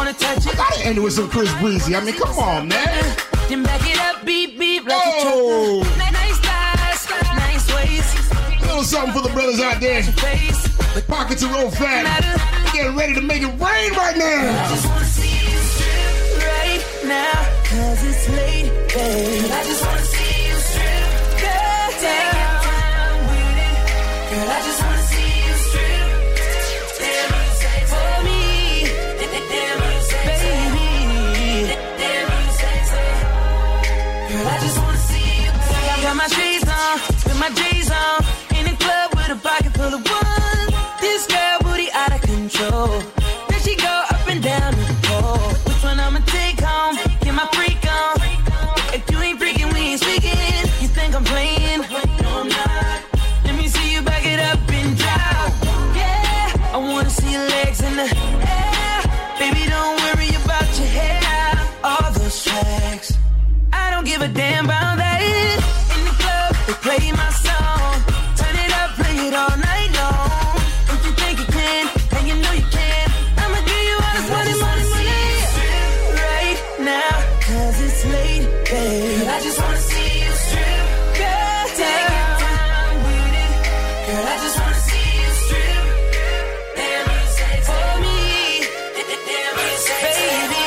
wanna touch it. Gotta end it with some Chris Breezy. I mean, come on, man. Then back it up, beep, beep, like a truck. Nice thighs, nice waist. A little something for the brothers out there. Pockets are real fat. Getting ready to make it rain right now. I just wanna see you strip right now, cause it's late, babe. I just wanna see you strip, girl. Take your time with it. Girl, I just wanna see you strip. Damn, you say for me. Damn, you say baby. Damn, you say girl, I just wanna see you. I got my shades on, with my J's on, in the club with a pocket full of one. This girl booty out of control. Then she go up and down the pole. Which one I'ma take home? Get my freak on. If you ain't freaking, we ain't speaking. You think I'm playing? No, I'm not. Let me see you back it up and drop. Yeah, I wanna see your legs in the air. Baby, don't worry about your hair. All those tracks, I don't give a damn about that. In the club, they play my song. Turn it up, play it all night long. If you think you can, and you know you can, I'ma give you all this money, money, money. Right now, cause it's late, babe. I just wanna see you strip. Girl, take your time with it. Girl, I just wanna see you strip. Damn, you say for me. Damn, you say baby.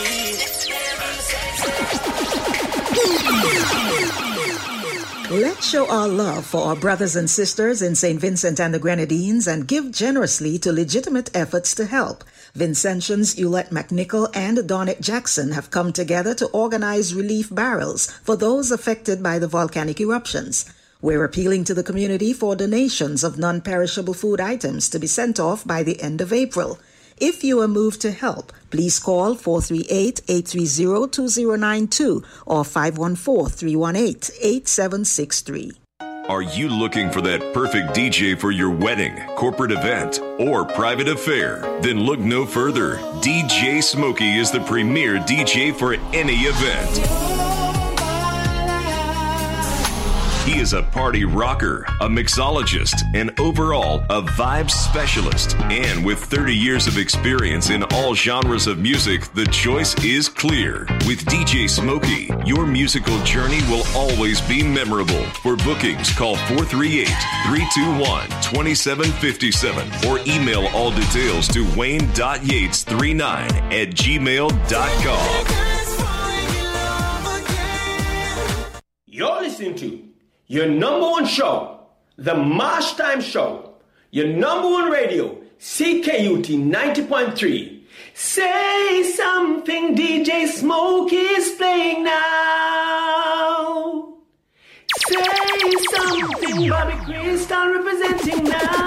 Let's show our love for our brothers and sisters in St. Vincent and the Grenadines and give generously to legitimate efforts to help. Vincentians Ulette McNichol and Donette Jackson have come together to organize relief barrels for those affected by the volcanic eruptions. We're appealing to the community for donations of non-perishable food items to be sent off by the end of April. If you are moved to help, please call 438-830-2092 or 514-318-8763. Are you looking for that perfect DJ for your wedding, corporate event, or private affair? Then look no further. DJ Smokey is the premier DJ for any event. He is a party rocker, a mixologist, and overall a vibes specialist. And with 30 years of experience in all genres of music, the choice is clear. With DJ Smokey, your musical journey will always be memorable. For bookings, call 438-321-2757 or email all details to wayne.yates39@gmail.com. You're listening to your number one show, The Marsh Time Show. Your number one radio, CKUT 90.3. Say something, DJ Smoke is playing now. Say something, Bobby Crystal representing now.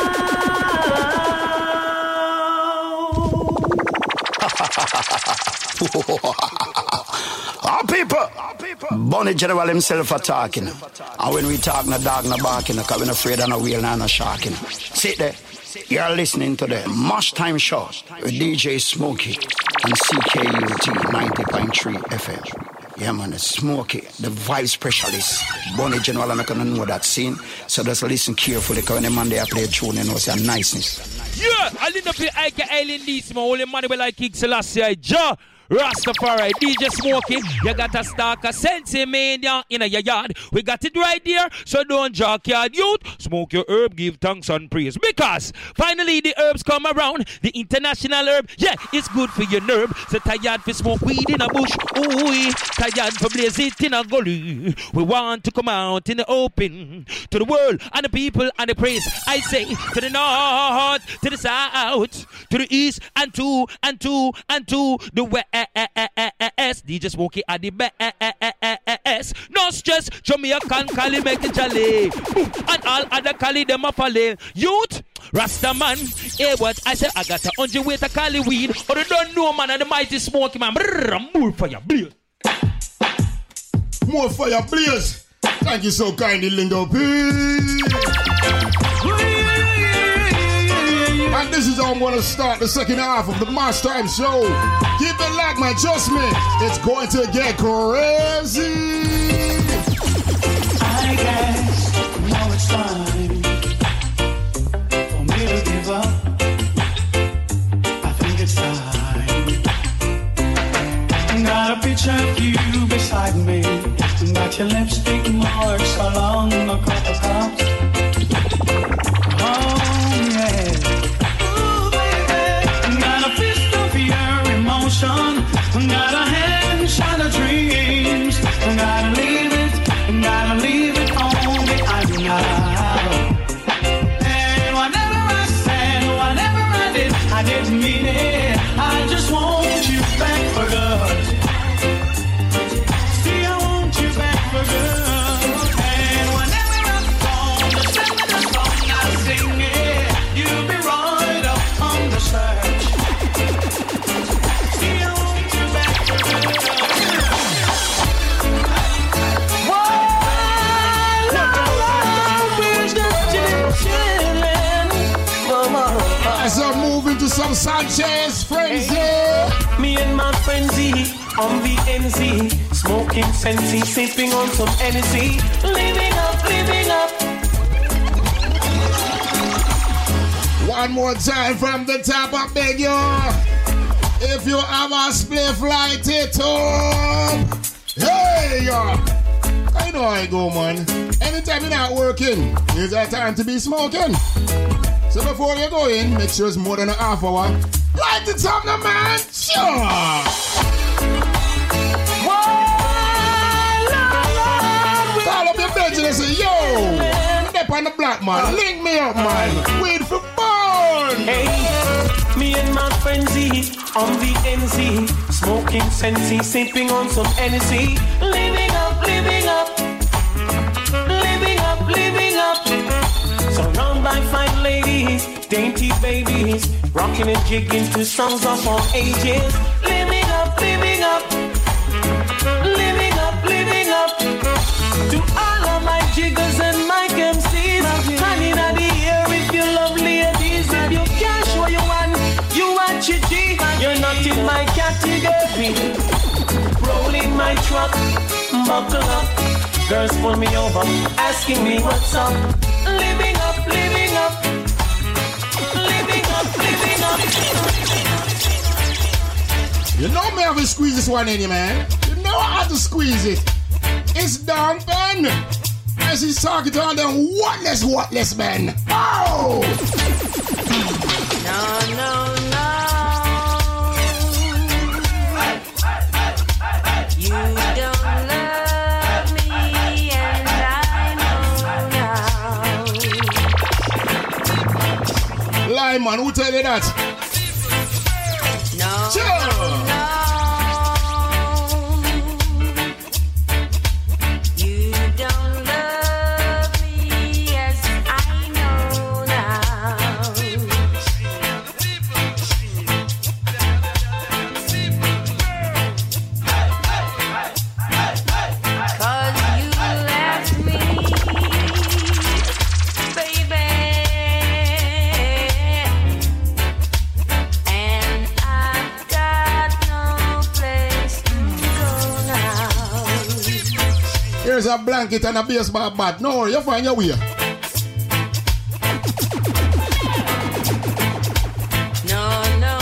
Our people, Bonnie General himself are talking. And when we talk, no dog, no barking, because we're not afraid of no wheel, no sharking. Sit there. You're listening to the Marsh Time Show with DJ Smokey and CKUT 90.3 FM. Yeah, man, Smokey, the vibe specialist. Bonnie General, I'm not going to know that scene. So just listen carefully, because when the man there play a tune, you know, it's a niceness. Yeah, I didn't play Ike Island this, my only money will like King Selassie, Ja. Rastafari, DJ Smokey, you got a stock of Sensimania in your yard. We got it right there, so don't junkyard youth. Smoke your herb, give thanks and praise. Because finally the herbs come around, the international herb, yeah, it's good for your nerve. So tired for smoke weed in a bush, ooh, tired for blaze it in a gully. We want to come out in the open to the world and the people and the praise. I say to the north, to the south, to the east, and to the west. DJ Smokey at the best. No stress, Jamaican Cali make it jolly. And all other Cali them a follow. Youth, Rasta man, hey what I said, I got 100 weight of Cali weed. Or you don't know man, and the mighty Smokey man. More fire blaze. More fire blaze. Thank you so kindly, Lingo P. And this is how I'm going to start the second half of the Marsh Time Show. Keep it locked, man. Trust me, it's going to get crazy. I guess now it's time for me to give up. I think it's time picture of you beside me. Got your lipstick marks along a couple cups. Oh yeah. Ooh baby. Got a fist of your emotion. Got a handshot of dreams. Gotta leave it on the island. And whatever I said, whatever I did, I didn't mean it. I just want you back for good. See, I want you back for good. And whenever I'm gone, the song I sing it, you'll be right up on the search. See, I want you back for good. As I'm moving to some Sanchez frenzy. Me and my frenzy on the NZ, smoking Sensi, sipping on some energy, living up. One more time from the top, I beg you. If you have a spliff, light it up. Hey, I know how I go, man. Anytime you're not working, it's that time to be smoking. So before you go in, make sure it's more than a half hour. Light it up now, man. Sure. Call up your bedroom and say, yo, step on the block, man. Link me up, man. Wait for born. Hey, me and my frenzy on the NZ, smoking Sensi, sipping on some energy, living up. Surrounded by fine ladies, dainty babies, rocking and jigging to songs of all ages. Living up. To all of my jiggers and my MCs, honey, in the air if you love ladies. If you cash what you want G. You're not in my category. Rolling my truck, buckle up. Girls pull me over, asking me what's up. Living up. You know me have to squeeze this one in you, man. You know I have to squeeze it. It's Don Ben. As he's talking to all them whatless men. Oh! No. You don't love me, and I know now. Lie, man, who tell you that? No. Sure. You don't love me, yes, I know now. 'Cause you left me, baby. And I've got no place to go now. Here's a blanket and a baseball bat. No, you find your way. No.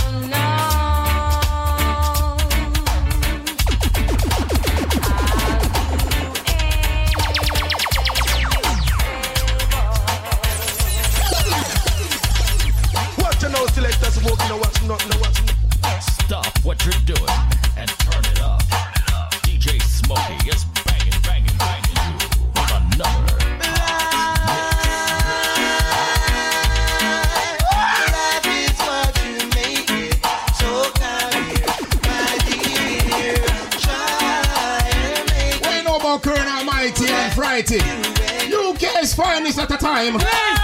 What you know, select us smoking, no watch nothing. Stop what you're doing and turn it up. DJ Smokey is banging you with another. Life is what you make it. So come here, my dear. Try and make it. What you know about Colonel Mighty and Frighty? UK's finest at a time.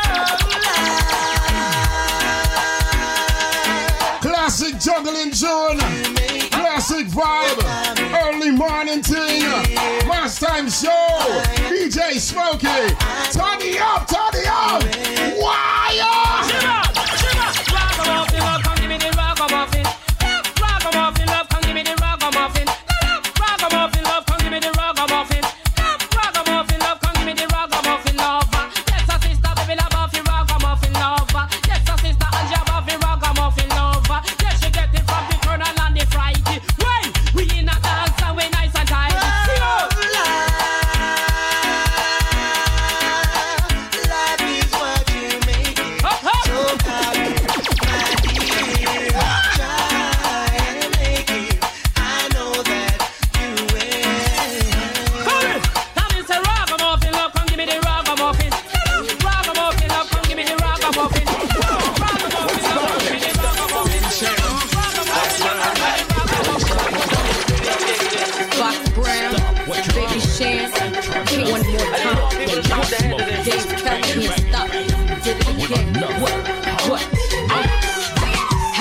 Classic juggling June. Classic vibe. Early morning thing. Mass time show. DJ Smokey. Turn it up. Wire. Ragamuffin, love, come give me the ragamuffin. Ragamuffin, love, come give me the ragamuffin. Ragamuffin, love, come give me the ragamuffin. Ragamuffin, love, come give me the ragamuffin, lover. Yes, a sister, baby, love off your ragamuffin, lover. Yes, a sister, and you off your ragamuffin, lover. Yes, you get it from the Colonel and the Frighty. Wait, we in a dance and we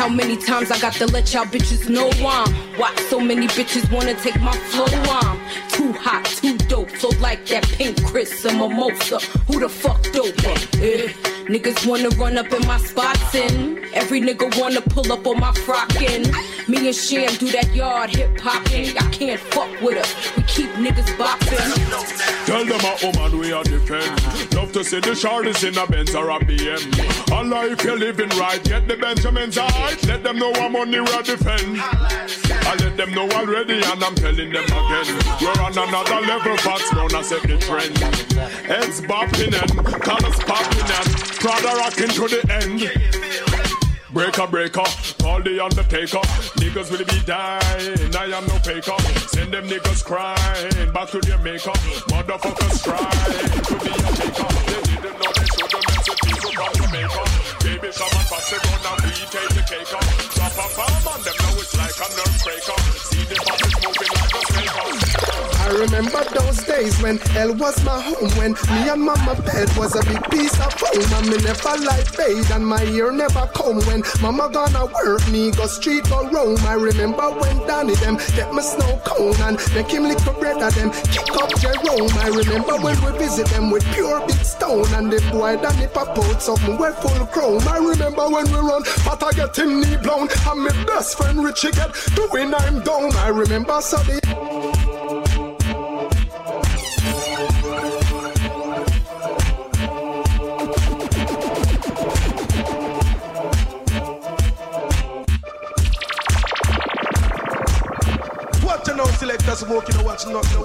How many times I got to let y'all bitches know I'm why so many bitches wanna take my flow? I'm too hot, too dope, so like that pink Chris and mimosa. Who the fuck dope? Niggas wanna run up in my spots and every nigga wanna pull up on my frockin'. Me and Sham do that yard hip hopping. I can't fuck with us. We keep niggas bopping. Tell them a woman we are defend. Love to see the shorties in a Benz or a BM. Allah if you're living right, get the Benjamins right. Let them know I'm on the road defend. I let them know already and I'm telling them again. We're on another level, fast known as set the trend. Heads bopping and colors popping and Prada rocking to the end. Breaker, call the undertaker. Niggas will be dying, I am no faker. Send them niggas crying, back to their maker. Motherfuckers trying to be a taker. They didn't know they should have messed people from Jamaica. Baby, come and pass it on and we take the cake up. Drop a bomb on them, now it's like a nerve breaker. See the bodies moving like a snake. I remember those days when hell was my home, when me and mama bed was a big piece of foam, and me never like bathe and my ear never come. When mama gonna work, me go street go roam. I remember when Danny them get me snow cone and make him lick the bread of them kick up Jerome. I remember when we visit them with pure big stone and the boy Danny pop out something with full chrome. I remember when we run, but I get him knee blown and my best friend Richie get doing I'm down. I remember so the No selector smoking, no watch nothing.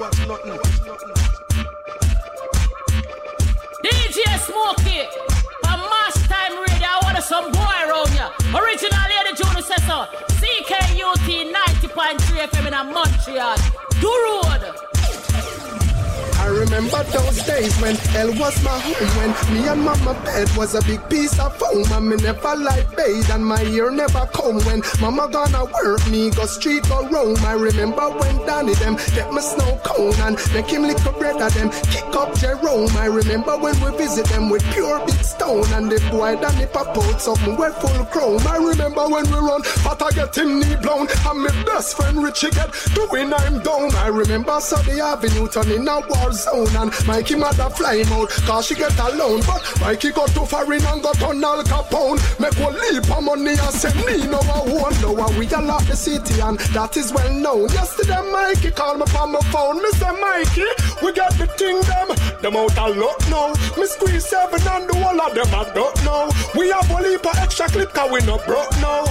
DJ Smokey, a mash time radio. I want some boy around ya. Original Lady June says so. CKUT 90.3 FM in a Montreal. Do road. I remember those days when hell was my home, when me and mama bed was a big piece of foam, and me never like bathe and my ear never come. When mama gonna work, me go street go roam. I remember when Danny them get me snow cone and make him lick the bread of them kick up Jerome. I remember when we visit them with pure big stone and the boy Danny pop out something with full chrome. I remember when we run, but I get him knee blown and my best friend Richie get doing I'm down. I remember so the avenue turning a war zone and Mikey mother fly him out cause she get alone, but Mikey got too foreign and got on Al Capone. Make one leap of money and send me no one. Now we all love the city and that is well known. Yesterday Mikey called me from my phone. Me say Mikey, we got the thing them out a lot now. Me squeeze 7 and the whole of them I don't know. We have a leap of extra clip cause we not broke now.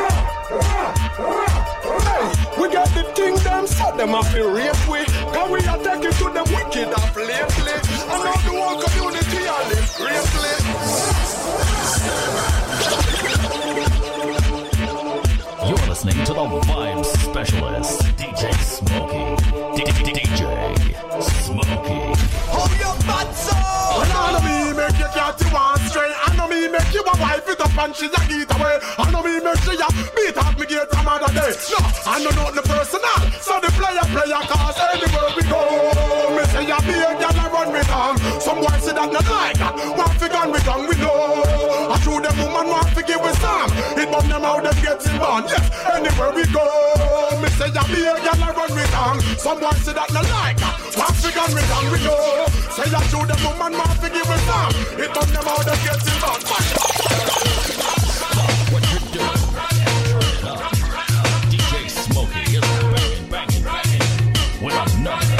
Hey, we got the thing them so them have to rape we. Cause we are taking to them wicked up lately. And now the whole community are live greatly. You're listening to the Vibe Specialist, DJ Smokey. DJ Smokey. Oh, your bad soul! I know me make you cat you want straight. I know me make you a wife it up and she's a get away. I know me make you beat up me gate from other day. No, I know not the personal. So the player cause anywhere we go. Me say you be a girl and run me down. Some boys say that not like that. Want to gun we gun we know. I show them woman want to give with some. It bomb them out them getting born. Yes, anywhere we go. Me say you be a girl and run me down. Some boys say that not like that. Want to gun we gun we know. Say you show them woman want to give with some. It bomb them out them getting born. What you doing? DJ Smokey is banging with another.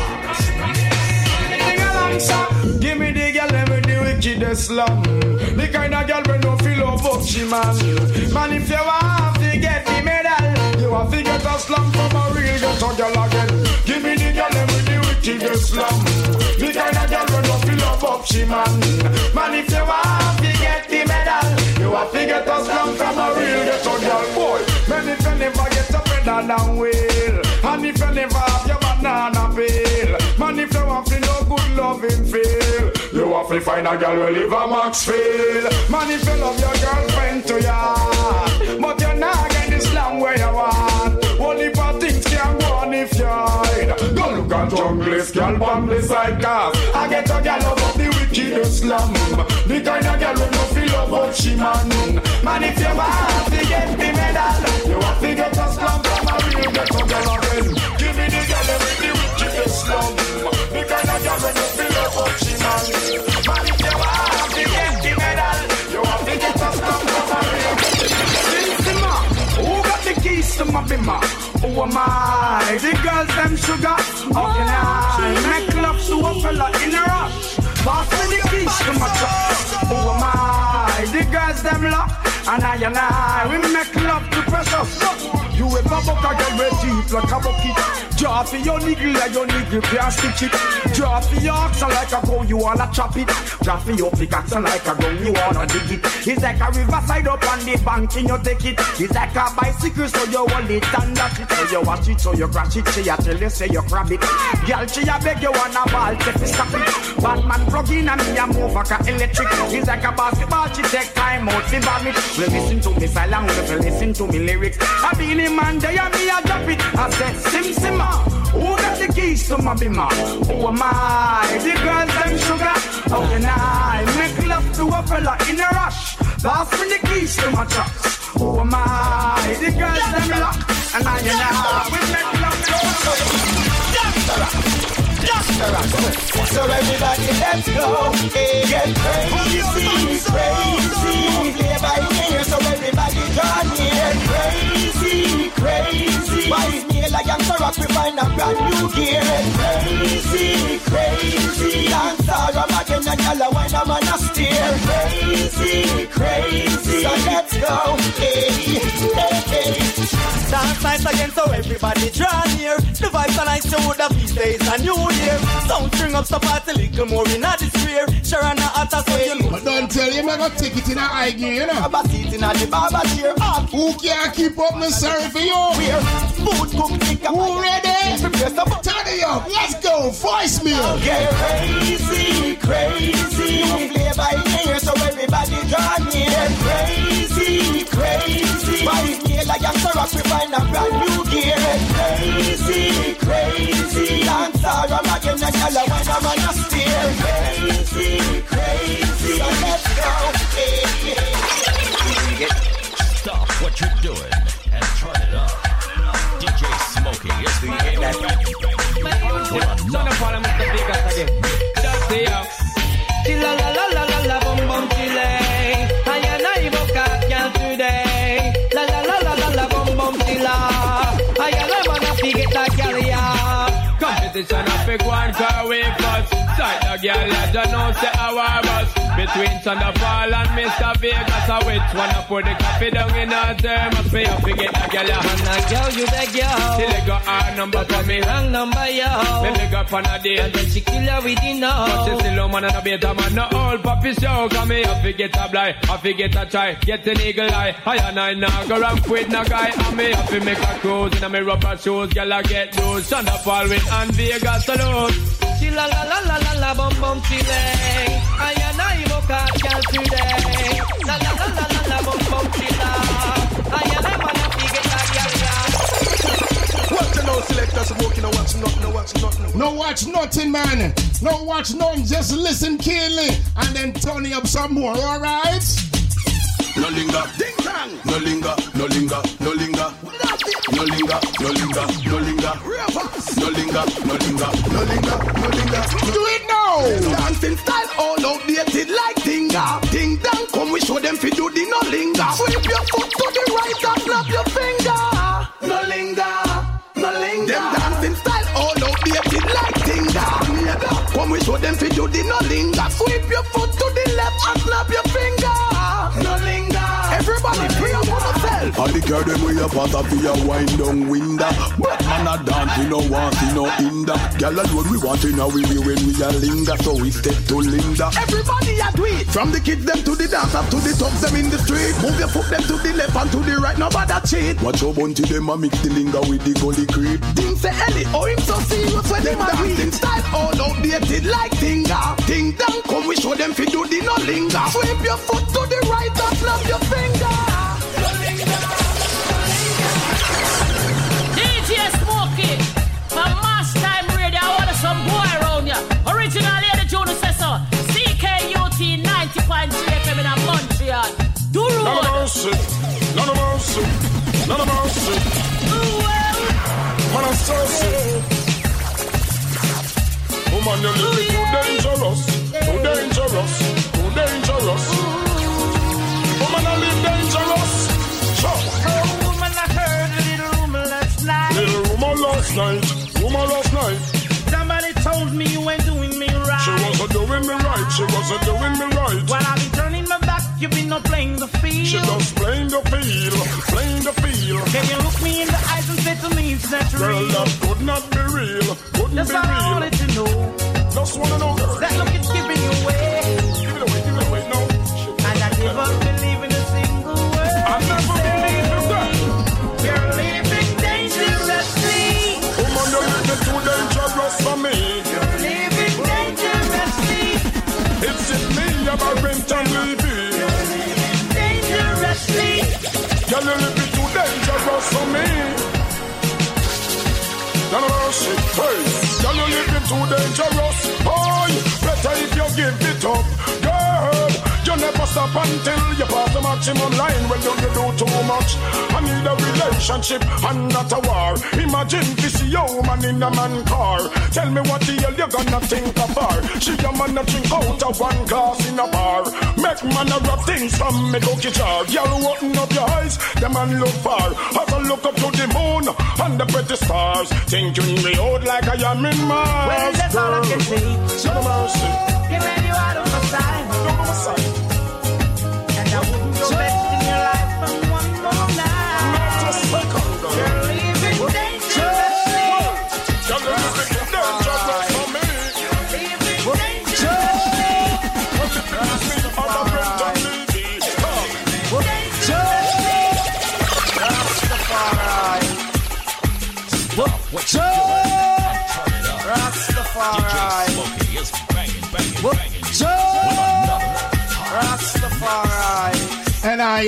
Give me the girl with the wickedest slum. The kind of girl when no feel of up she man. Man if you want to get the medal, you have to get a slum from a real ghetto girl again. Give me the girl with the wickedest slum. The kind of girl when no feel of up she man. Man if you want to get the medal, you have to get a slum from a real ghetto girl boy. Man if you never get a pedal down wheel, and if you never have your banana peel, man if you want to no good loving feel, you have to find a girl who live a Maxfield. Man if you love your girlfriend to ya, but you're not getting the slam where you want. Only for things can go on if you're go look at junglist, girl bomb the side cars. I get a girl over the wicked the slum. The kind of girl who no feel love but she man. Man, if you want to get the medal, you have to get a slum from a real ghetto girl again. Give me the girl with the wickedest slum. The kind of girl who no feel love but she man. Man, if you want to get the medal, you have to get a slum from a real ghetto. Who got the keys to my bimmer? Who am I? The girls them sugar. How can I make love to a fella in a rush? Pass me the keys to my truck. Who am I? The girls them lock. And I, we make love to pressure. You ever buck a girl with deep like a bucket? Draw for your niggle like your niggle can't stitch it. Draw for your oxen like a go, you wanna chop it. Draw for your pickaxe like a gun, you wanna dig it. It's like a riverside up on the bank and you take it. It's like a bicycle so you hold it and dash it. So you watch it, so you crash it. She a tell you say you grab it. Girl, she a beg you wanna ball, take it, stop it. Batman plug in and me a move like a electric. It's like a basketball, she take time out to vomit. Listen to me silent, listen to me lyrics. I be the man there and me a drop it. I said sim simmer. Who got the keys to my bimmer? Who am I? The girls them sugar. How can I make love to a fella in a rush? Pass me the keys to my trucks. Who am I? The girls them lock. And I we make love to a fella. So everybody let's go, get crazy, crazy. Play by ear, so everybody draw near. Crazy, crazy. Why me like I'm so rock, we find a brand new gear. Crazy, crazy. Dance all around again and y'all wine a man a steer. Crazy, crazy. So let's go, Dance nice again, so everybody draw near. The vibes are nice, so the feast days a new year. Sound string up, so party little more in a this year. Sharon a hotter, so you know. But don't tell you, I'm gonna take it in a high gear, you know. About seat in a the barber chair. Who can't keep up the sorry for you? We're food cook, pick up. Who ready? Turn it up, let's go, voicemail. Get crazy, crazy. Play by ear, so everybody draw near. Crazy, crazy. Why me like I'm so rock, we find a brand new gear. Crazy, crazy. Dance all around again and y'all wine a man a steer. Crazy, crazy. So let's go. Stop what you're doing and turn it up. DJ Smokey is the Son of Paul, I'm the biggest again. Just the chilla la la la la la bum bum chile. I am not girl today. La la la la la la bum bum chilla. I am wanna forget that girl ya. Competition a big one car we first. Sight the girl ya don't know say our boss. Between Thunderfall and Mr. Vegas, I which one I put the coffee down in her term. Must pay up to get a girl ya. And a girl you the girl. Till they got our number for me. Wrong number yo. Then they got on a day. And then she kill her with the know. But she still a man and a beta man. No old puppy show. Come me up to get a blind. Up to get a try. Get an eagle eye. I and I now go ramp with no guy. And me up to make a cruise. In a me rubber shoes. Girl I get those. Thunderfall with and Vegas alone. Chilla la la la la la bum bum chile. I and I girl today. La la la la la la bum bum chilla. I and I wanna forget that girl. Watch the no selector smoking, no watch nothing, no watch nothing. No watch nothing, man. No watch nothing, just listen keenly and then turn it up some more, alright? No linger, ding dong. No linger, no linger, no linger. No linger, no linger, no linger. No linger, no linger, no linger, no linger. Do it now! Dancing style all outdated like dinga. Ding dong, come we show them fi do the no linger. Sweep your foot to the right and snap your finger. No linger, no linger. Them dancing style all outdated like dinga. Come we show them fi do the no linger. Sweep your foot to the left and snap your finger. No linger. Everybody free up on yourself. All the girl them way up out of your wind down window. But man a dance, we no want, we no hinder. Girl alone we want in a way when we a linger. So we step to Linda. Everybody a do it. From the kids them to the dancer to the thugs them in the street. Move your foot them to the left and to the right. Nobody cheat. Watch your bunty them a mix the linger with the gully creep. Ding say Ellie, oh him so serious when them dancing style all outdated like dinga. Ding dong, come we show them fi do the no linger. Sweep your foot to the right and snap your finger. DJ Smokey from Mass Time Radio. I want some boy around ya. Original Lady June says so. CK Woman, you live too dangerous. Too dangerous. Too dangerous. Woman, I live dangerous. Sure. Oh, woman, I heard a little rumor last night. Little rumor last night. Rumor last night. Somebody told me you ain't doing me right. She wasn't doing me right. She wasn't doing me right. While I've been turning my back, you've been not playing the field. She just playing the field. Playing the field. Can you look me in the eyes and say to me it's not Girl, real? that could not be real. Couldn't That's be all I real. wanted to know. Just wanna know, girl. That look is giving you away. Give it away, no. And I never believe in a single word. I never believe in that. You're living dangerously. Woman, you're living too dangerous for me. You're living dangerously. It's in me, I'm a rent and Levy. You're living dangerously. You're living too dangerous for me. You're mercy, hey. You're living too dangerous. Boy, better if you give it up. Girl, you never stop until you pass the maximum line. When you do too much, I need a relationship and not a war. Imagine this woman in a man car. Tell me what the hell you gonna think of her. She a man a drink out of one glass in a bar. Make man a rub things from me cookie jar. Y'all open up your eyes, the man look far. As I look up to the moon and the pretty stars, thinking me out like I am in Mars. Well, that's all I can say. No mercy. Get ready out of my side. Look on my side. And I wouldn't go best in your life for one more night. Not a second, girl. You're living dangerously. You're living dangerous for me. You're living dangerously. What you please me, other friend and Levy. Dangerously. Rastafari. What you doing? And turn it up. Rastafari. DJ Smokey is banging, banging, banging. Rastafari. And I.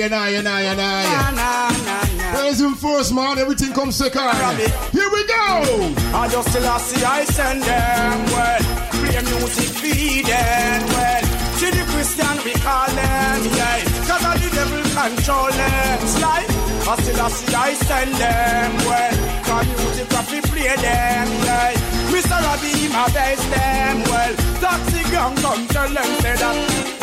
Praise him first, man. Everything comes second. Here we go. I just still see I send them well. Play music, feed them well. To the Christian we call them, yeah. Cause all the devil control them. Like, I still see I send them well. Cause music that we play them, yeah. Mr. Robbie, my best them well. Taxi gang come tell them say that.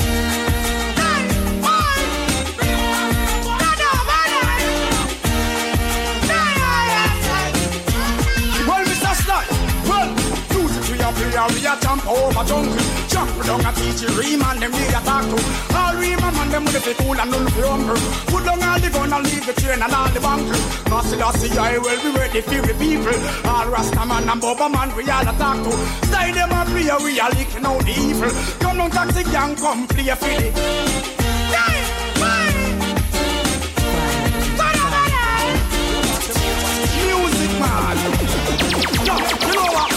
We a jump over jungle, jump down a teach Reman them we attack to. All Reman man them with the cool and none for hunger. Put down all the gun and leave the train and all the bunker. Master I will be ready for the people. All Rasta man and Bubba man we all attack to. Stay them a play we are licking out the evil. Come on taxi gang come play a filly. Music man. You know what?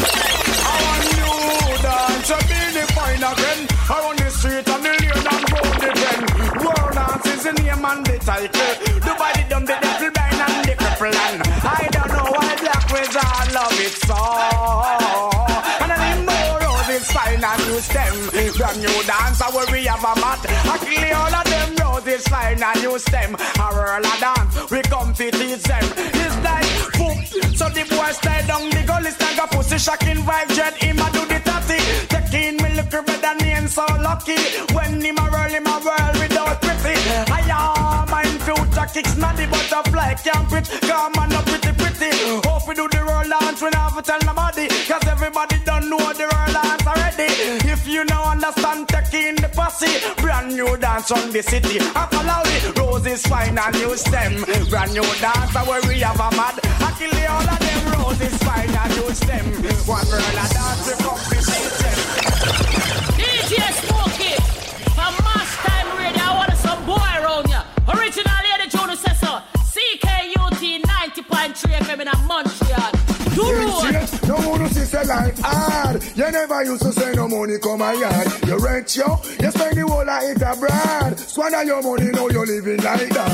To be the fine again. Around the street and the lane and round the den. World dance is the name and the title. The body dumb, the devil blind and the cripple and I don't know why black wizard love it so. And I need more roses fine and use them. Brand new dance where we have a mat. Actually all of them roses fine and use them. A whirl a dance, we come to teach them. It's like poop. So the boy stay down the gully stand a pussy shocking vibe jet. Him a do the tatty. Taking me look better name so lucky. When him a whirl without pretty. I am my future kicks not the butterfly can't pitch. Come on up pretty. Hope we do the roll dance we never tell nobody. Cause everybody don't know the roll dance already. If you don't understand taking the posse. Brand new dance on the city. I follow it. Roses fine and use them. Brand new dance where we have a mad. I kill all of them. Roses fine and use them. One girl a dance we come to see them. DJ Smokey from Mash Time Radio. I want some boy around ya. Original Lady June says so. CKUT 90.3 FM in a Montreal. Do road. No one see say life hard. You never used to say no money come my yard. You rent yo, you spend the whole of it abroad. Squander your money, now you're living like that.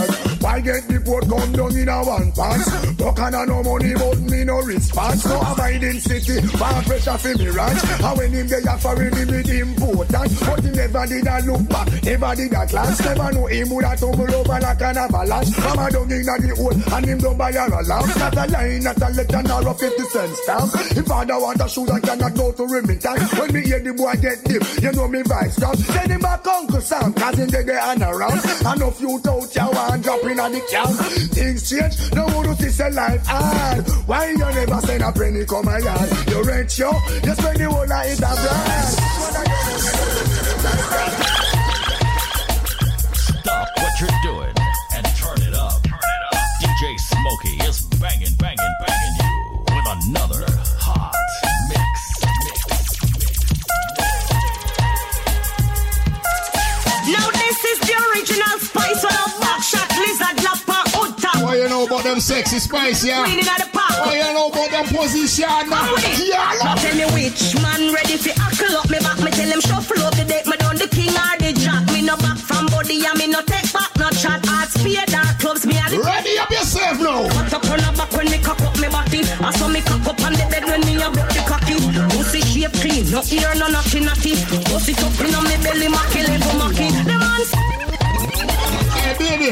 Why get the boat come down in a one pants? Talk and no money but me no response. No abiding city, far pressure for me ranch. And when him they are foreign him with important. But he never did a look back, never did a glance. Never know him would have tumble over like an avalanche. Mama down in the hole and him don't buy a lamp. Not a line, not a letter, nor a 50 cent stamp. If father want a shoe, I cannot go to Remington. When me hear the boy get deep, you know me vibes strong. Send him back Uncle Sam, cause in the and around. And if you doubt you want drop in on the camp. Things change, no one to see life hard. Why you never send a penny come my yard? You rent yo, you spend the whole night in the brand. Stop what you're doing and turn it up. DJ Smokey is banging you with another hot mix. Now this is the original spice on a backshot lizard lapper utta. What you know about them sexy spice, yeah? Queen in the park. What you know about them position, now? Yeah, now tell me which man ready for huckle up me back. Me tell him shuffle up the deck. Me done the king or the jack. Me no back from body and me no take back no chat. Art spear dark clubs me a the ready up yourself now. Cut up on the back when me cock up me body. I saw me cock up on the bed when me a broke the cocky. Pussy shape clean, no ear no naughty. Pussy up in on me belly macky level macky. The man's hey baby,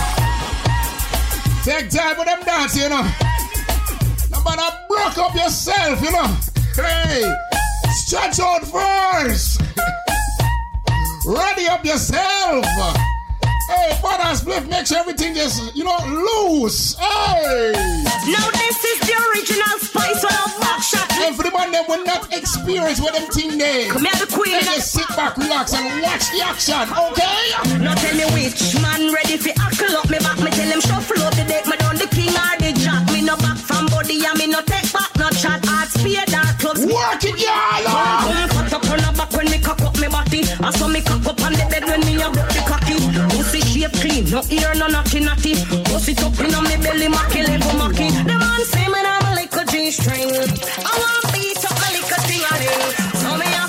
take time with them dance, you know. No matter broke up yourself, you know. Hey, stretch out first. Ready up yourself. Hey, Father Spliff, make sure everything just, loose. Hey. Now this is the original spice on a backshot. And for the man that will not experience what them thing there, come here the queen. Just sit back, relax, and watch the action, okay? Now tell me which man ready for huckle up me back. Me tell him shuffle up the deck. Me done the king or the jack. Me no back from body and me no take back no chat. Art spear dark clubs. Work it, y'all. Cut up on the back when me cock up me body. I saw me cock up on the bed when me a broke the cocky. Pussy shape clean, no ear no naughty. Pussy up in on me belly macky level macky. The man say me I'm a little G-string. I want beat up a little thing-a-ling. So me a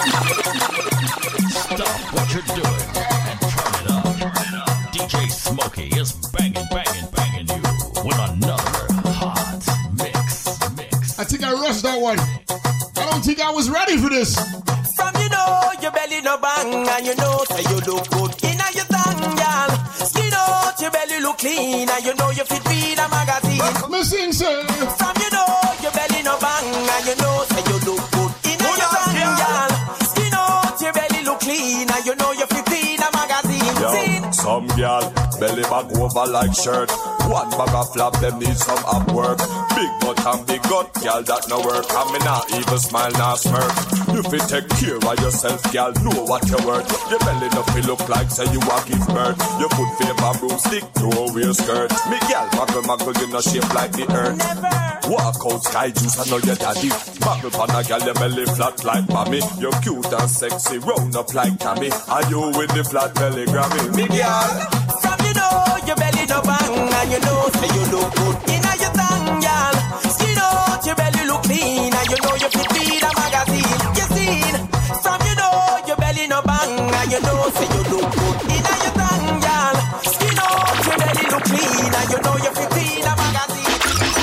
stop what you're doing and turn it up. DJ Smokey is banging you with another hot mix. I think I rushed that one. I don't think I was ready for this. From your belly no bang and you know say you look good in a your tongue, girl. Skin out your belly look clean and you know you fit read a magazine. Me sing sir. From your belly no bang and you know say you look good in a your tongue, girl. Skin out your belly look clean and you know you fit read a magazine. Yo, some girl belly back over like shirt. One bag of flap, them need some up work. Big butt and big gut, girl, that no work. And me not even smile, not smirk. You fit take care of yourself, girl, know what you're worth. Your belly no feel look like say you a give birth. Your foot favor broomstick, throw away your skirt. Me girl, muggle, you no shape like the earth. Never. Walk out, sky juice, I know your daddy. Muggle pan a girl, your belly flat like mommy. You're cute and sexy, round up like Tammy. Are you with the flat belly Grammy? Me girl, from your belly no bang and you know say you look good in a your tongue, girl. Skin out your belly look clean and you know you fit read a magazine. You seen from your belly no bang and you know say you look good in a your tongue, girl. Skin out your belly look clean and you know you fit read a magazine.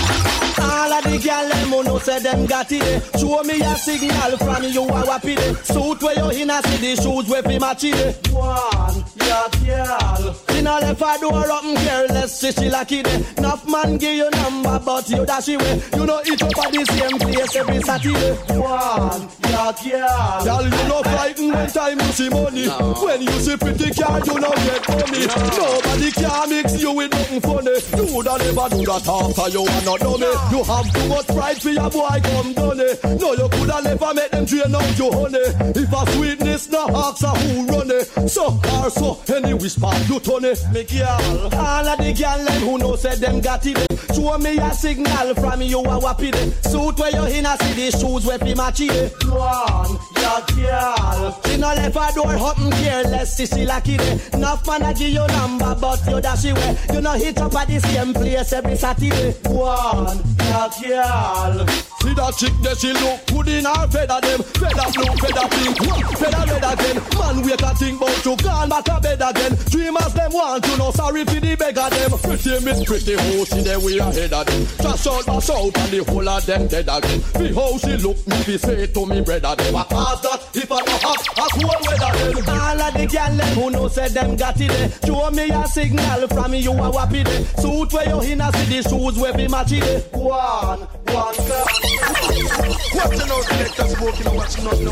All of the girl them who know say them got it. Show me a signal from you a wappy day. Suit where you in a see the shoes where fi match it. One, yeah, girl. In a left a door up and careless, see she lucky day. Enough man give you number but you dash away. You know each up at the same place every Saturday. One, yeah, girl. Girl, you no frightened when time you see money. No. When you see pretty car, you no get money. No. Nobody can mix you with nothing funny. You don't ever do that after you are not dummy. No. You have too much pride for your boy come done it. No, you coulda never make them drain out your honey. If a sweetness no ask who run it. So or so, any whisper you turn it. Me girl, all of the girl them who know say them got it. Show me a signal from you a wappy day. Suit where you in a see the shoes where fi match it. One, that girl. She no left her door open careless, she lucky day. Enough man a give you number, but you dash away. You no hit up at the same place every Saturday. One, that girl. See that chick there, she look good in her feather them. Feather blue, feather pink, feather red again. Man wait a think about you, gone back a bed again. Dreamers them want to know, sorry for the beggar them. Pretty miss pretty hoe, see the way ahead of them. Just out, and the whole of them dead again. The how she look, me fi say to me brother them. I pass that, if I don't have a cool weather them. All of the girl them who know say them got it there. Show me a signal from me, you a wappy there. Suit where you in a see the shoes where be matchy there. One girl. Watching out, selector smoking, watching out.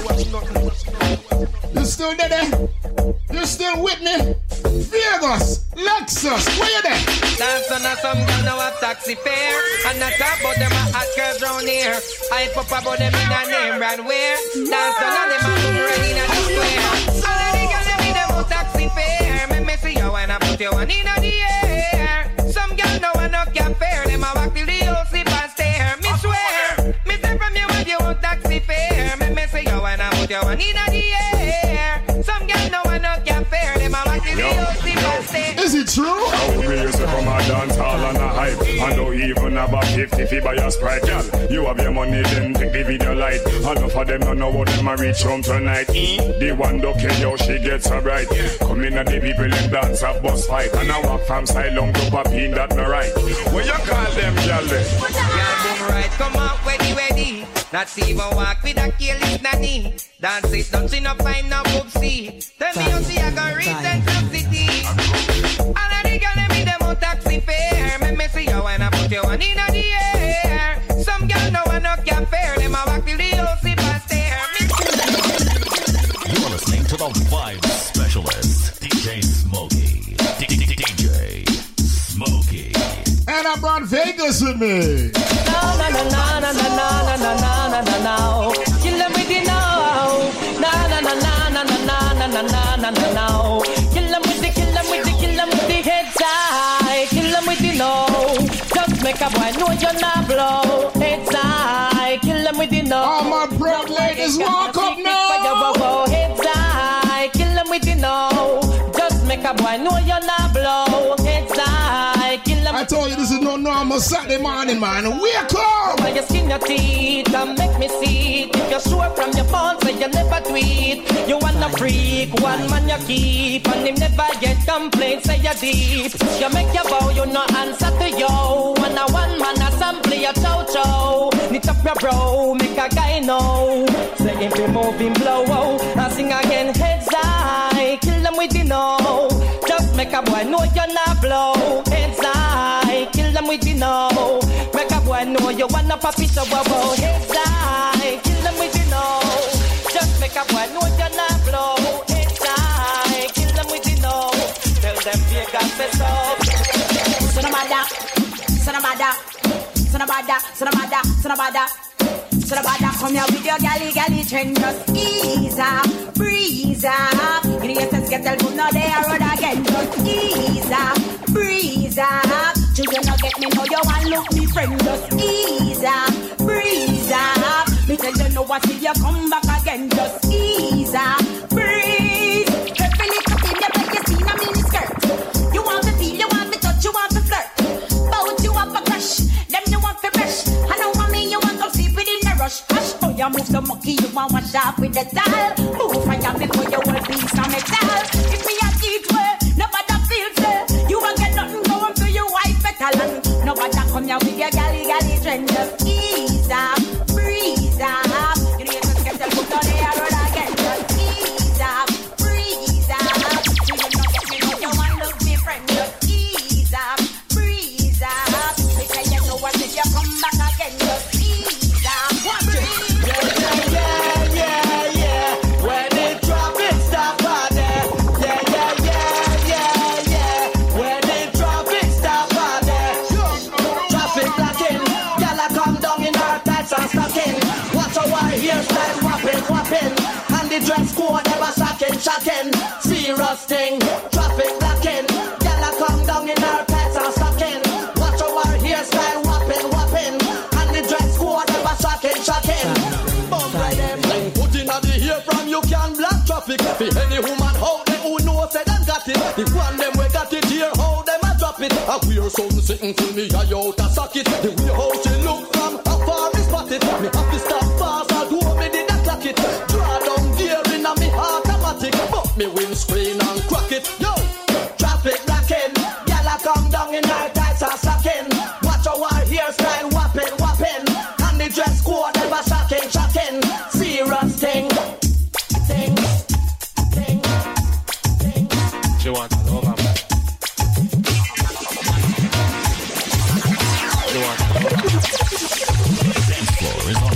You still there? You still with me? Vegas, Lexus, where you there? Dance on some girl now a taxi fare. And I talk about them a hot girls round here. I pop about them in a name brand wear. Dance on them a look right in a square. All of the girls them in them a taxi fare. Me see you when I put you one in the air. Some girl now a no can fare. Them a walk till the whole sleep and stare. Me swear, me say from you if you want taxi fare. Me see you when I put you one in the air. Some girl now a no can fare. Them a walk till the whole sleep and stare. Is it true? We used to come a dance hall and a hype. And don't even have a 50 fee by your Sprite, girl. You have your money, then take the video light. Enough of them don't know what them a reach home tonight. The one don't care how she gets so bright. Come in and the people them dance a bus fight. And I walk from Silong to Papine, that no right. What you call them, girl? Girl, boom right, come on, ready. Not even walk with a careless nanny. Dance it, don't see no find no boobsy. Tell me how see I go reach Central City. All of the girls them in them on taxi fare. Me see you when I put you one in the air. Some girl no one no can fare. Them a walk till the whole sleep and stare. You're listening to the Vibe Specialist, DJ Smokey. DJ Smokey. And I brought Vegas with me. No. Kill them with the no. No. Kill them with the heads high. Kill them with the no. Just make a boy know you're not blow. Heads high. Kill them with the no. All my proud ladies walk up now. Heads high. Kill them with the no. Just make a boy know you're not blow. Heads high. Kill them. I told you this is no normal Saturday morning, man. Wake up! When you skin your teeth and make me see it. If you're sure from your bones that you never tweet. You wanna freak, one man you keep. And him never get complaints, say you're deep. You make your bow, you no answer to yo. And a one man assembly a chow. Knit up your bro, make a guy know. Say if you move him blow, I sing again, heads high. Kill them with the no. Just make a boy know you're not blow. Heads high, kill them with the no. Make a boy know you wanna pop it so wow. Heads high, kill them with the no. Just make a boy know you're not blow. Heads high, kill them with the no. Tell them Vegas says up. So the bad come here with your galley trend. Just ease up, breeze up. You know your sense get tell good now they are road again. Just ease up, breeze up. Children not get me know you want look me friend. Just ease up, breeze up. Me tell you know what if you come back again. Just ease up, breeze. Every little thing you make you see in a mini skirt. You want to feel, you want to touch, you want to flirt. Bout you up a crush, them you want to brush. I know what me you want to see within the rush. Hush, oh you move the monkey, you want wash up with the towel. Move fire before you will be some metal. If me a teach way, nobody feels it. You won't get nothing going to your wife metal. And nobody come here with your galley trend. Just ease up, breeze up. You know you just get the book on the road again. Just ease up, breeze up. You know not get me know you want look me friend. Just ease up, breeze up. Me tell you know what if you come back again. Just ease up, breeze. Yeah. When the traffic stop out there. Yeah. When the traffic stop out there. Traffic blocking. Y'all come down in our tights and stocking. Watch our hairstyle whopping. And the dress code never shocking. Serious thing. Traffic blocking. Y'all come down in our tights and stocking. Watch our hairstyle whopping. And the dress traffic. For any woman out there who knows they done got it. The one them we got it here, how them a drop it. I wear something sitting till me I out a socket. The way how she look from how far is spotted. Me have to stop fast, although me did not clock it. Draw down gear in a me automatic. But me windscreen and crack it. Yo, traffic rocking. Y'all come down in our tights and slacking. Watch our hairstyle whopping, whopping. And the dress code ever shocking, shocking. Serious thing. She wants to love him. She wants to love him. Dance floor is on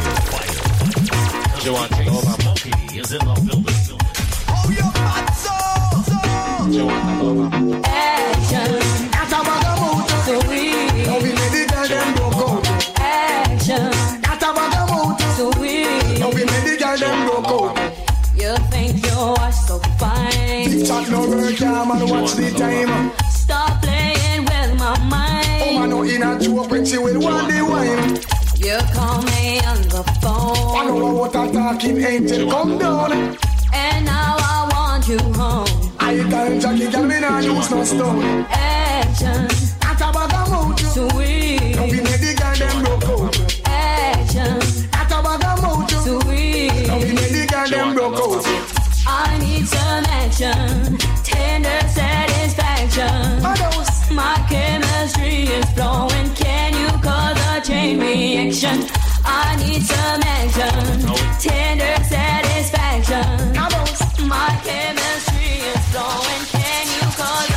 fire. She wants to love him. Smokey is in the building. Oh, you're hot, so. She wants to love him. Action. That's how I go So we. Now we made the girl them broke out. Action. That's how I go So we. Now we made the girl them broke out. You think you are so fine. TikTok no work, yeah, man, watch the time. Stop playing with my mind. Oh, man, no in a joke when she will want the wine. You call me on the phone. I know what I'm talking, angel, come down. And now I want you home. I can't Jackie, girl, me not use no stone. Action. That's how I go Sweet. Now we made the girl them broke out. Action. That's how I go Sweet. Now we made the girl them broke out. I need some action, tender satisfaction. My chemistry is flowing. Can you cause a chain reaction? I need some action, tender satisfaction. My chemistry is flowing. Can you cause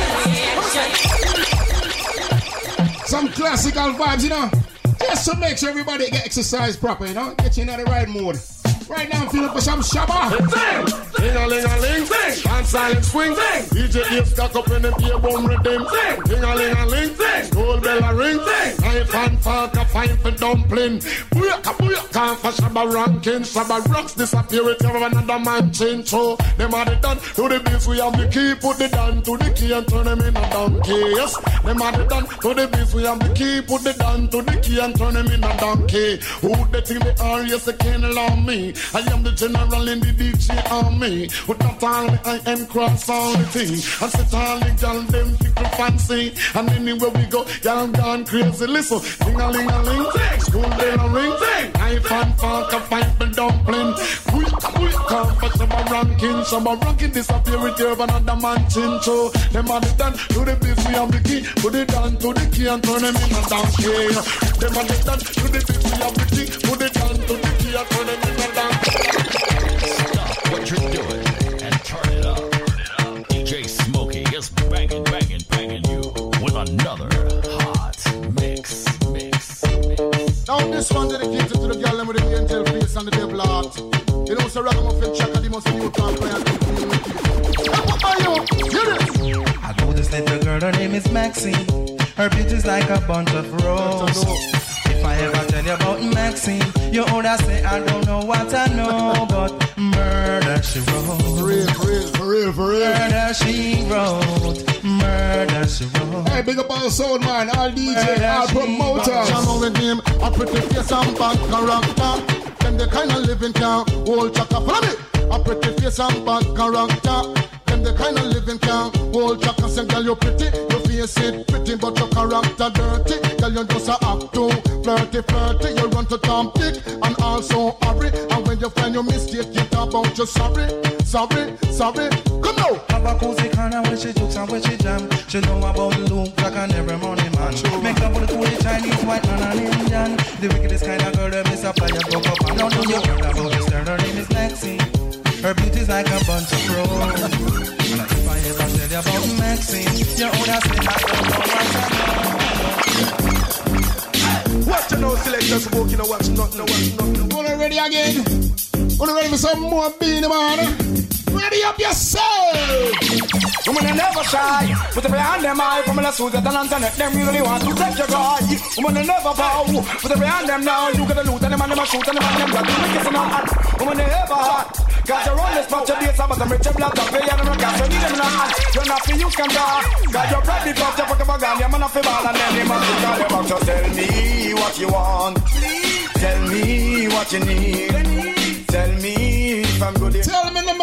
a chain reaction? Some classical vibes, you know. Just to make sure everybody get exercise proper, you know. Get you in the right mood. Right now I'm feeling for some shabba. Sing! Ding-a-ling-a-ling, sing! Dance silent swing, sing! DJ Ace cock up in the beer bum rhythm, sing! Ding-a-ling-a-ling, sing! Gold bell a ring, sing! Knife and fork a fine for dumpling. Can't for shabba ranking. Shabba rocks disappear with another man change. So them are the done to the beats. We have the key, put the down to the key and turn them in a donkey. Yes, them are the done to the beats. We have the key, put the down to the key and turn them in a donkey. Who they think they are? Yes, they can't allow me. I am the general in the DJ army. With that all I am cross all the thing. And sit all the gal them people fancy. And anywhere we go, y'all gone crazy. Listen, ding-a-ling-a-ling, school bell a ring, knife and fork a fight the dumpling. We come for some ranking disappear with you another man chin. So them are the done to the beats, we have the key. Put it down to the key and turn them in a donkey. Them are the done to the beats, we have the key. Put it down to the key and turn them in a donkey. Stop what you're doing and turn it up. DJ Smokey is banging you with another hot mix. Now this one dedicated to the girl with the angel face and the devil heart. You know, so ragamuffin chaka, they must be new talk for you. I know this little girl, her name is Maxine. Her beauty's like a bunch of roses. If I ever tell you about Maxine, you would say I don't know what I know, but murder she wrote. For real. Murder she wrote. Murder she wrote. Hey, big up all sound man, all DJ, all promoters. Channel with him, a pretty face and bad character. Them the kind of living can hold chaka. Follow me. A pretty face and bad character. Them the kind of living can hold chaka. Say, girl, you pretty, your face it pretty, but your character dirty. Girl, you just a act too flirty. You run to Tom Dick and also hurry. And when you find your mistake, you talk about you sorry. Come now. Have a cozy corner when she jokes and when she jam. She know about the loop like an every morning man. Make up with the Chinese, white man and Indian. The wickedest kind of girl that miss a fire broke up. And now do you heard about this girl? Her name is Maxine. Her beauty's like a bunch of roses. And if I ever tell you about Maxine, you would have said I don't know what I know. Watch you know, selectors smoking, watch nothing. Wanna ready again? Wanna ready for some more beanie man? Ready up yourself! Women are never shy. Put them behind them eye. Women are Susan and Antoinette. Them really want to take your guy. Women are never bow. Put them behind them now. You get a loot and them and them a shoot and them and them got to make it not hot. Women are ever hot. Got your own this bunch of dates about them rich and black up. They are them gas. You need them not. You're not for you can talk. Got your pride because you put them a gun. You're not for ball and then they must be call you back. So tell me what you want. Tell me what you need. Tell me if I'm good. Tell me the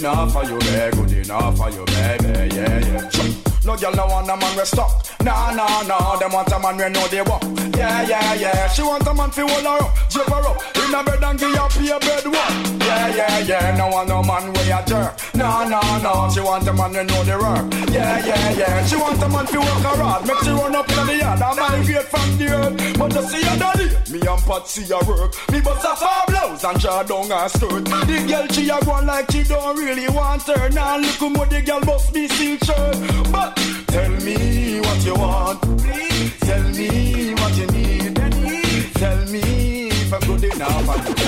enough for you, baby, good enough for you, baby, yeah. No girl no want a man we stuck. Nah. Them want a man we know they walk. Yeah. She want a man fi hold her up, jump her up in a bed and give her pay bed one. Yeah. No want no man we a jerk. No. She want a man we know the work. Yeah. She want a man fi work her hard, make she run up in the yard and migrate from the earth. But you see her daddy, me and Patsy a work. Me bust a far blouse and draw down her skirt. The girl she a go on like she don't really want her. Now look how the girl must be silk shirt. But tell me what you want, please. Tell me what you need. Tell me if I'm good enough for you,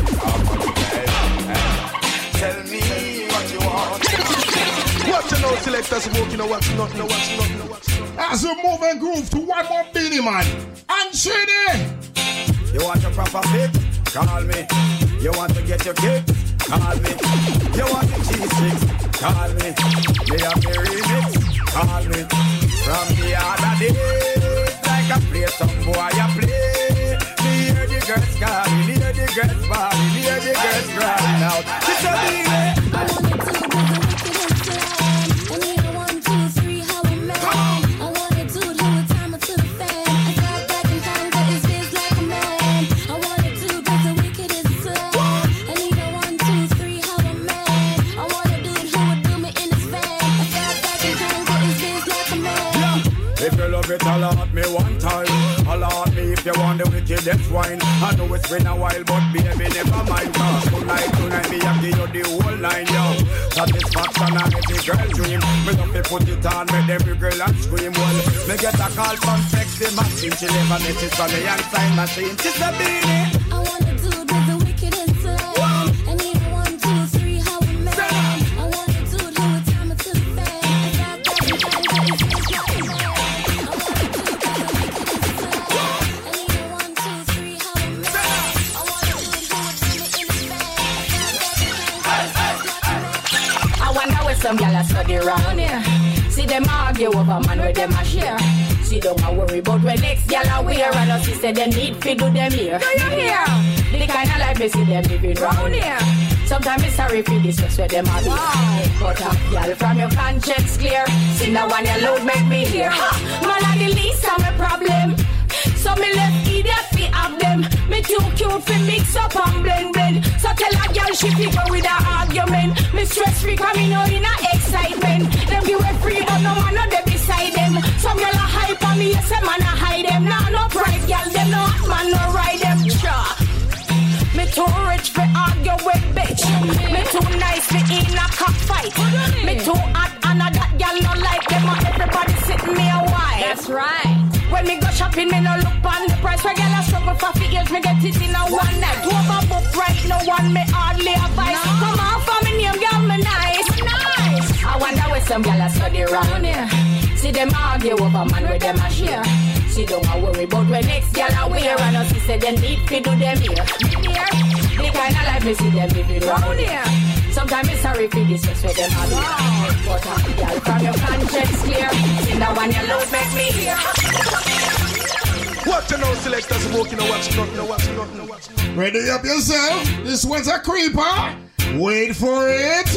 Tell me what you want. Watch the now selectors walking or watch nothing. As we move and groove to one more Billy man. And Shady. You want a proper fit? Call me. You want to get your kick? Call me. You want the G6? Call me. Me have the remix? Call me. From the other day, like I play some boy I play. Me hear the girls calling, hear the girls bawling, hear the girls crying out. It's a baby. I wanted to do the wicked and slam. I need a 1, 2, 3, how we mad. I wanted to do a timer to the fan. I got back in time, got his biz like a man. I wanted to do the wicked and slam. I need a 1, 2, 3, how we mad. I want a dude who would do me in his van. I got back in time, got his biz like a man. If you love it, holla at me one time. Holla at me if you want the wickedest wine. I know it's been a while, but baby, never mind. Cause tonight, me I give you the whole line, yo. Satisfaction and every girl dream. Me love to put it on, make every girl and scream. Well, me get a call from sexy machine. She never misses from the inside machine. She's a beanie. I wanna do the wicked and slam. I need a 1, 2, 3, how we mad. I wanna do a timer to the fan. I got back in time, got his biz like a man. Some gyal a study round here. See them argue over man where them a share. See don't a worry about when next gyal a wear. And us say they need fi do them here. Do you hear? The kind of life we see them living round here. Sometimes it's sorry for this just where them a be. But a gyal from your conscience clear. See now when your load make me hear. Man a the least of my problem. So me left idiot fi have them. Me too cute fi mix up and blend. So tell a girl she fi go with a argument. Me stress free cause me know in a excitement. Them give a free but no man no dey beside them. Some girl a hype on me, yes a man a hide them. Nah no pride girl, them no hot man no ride them. Me too rich fi argue with bitch. Me too nice fi in a cockfight. Me too hot and a that girl no like them. And everybody sitting me a while. That's right. When me go shopping, me no look on the price. Where girl a struggle for figures, me get it in a one night. Overbook right, no one me hardly advise. Come on for me name, girl, me nice. I wonder where some girl a study round here. See them argue over man where them a share. See don't a worry about when next girl a wear. And us say they need to do them here. The kind of life me see them living round here. Sometimes it's sorry for this just where them a be. But a girl from your conscience clear. See now when your load make me hear. Watch the now selectors walking or watch nothing. Ready up yourself. This one's a creeper. Wait for it.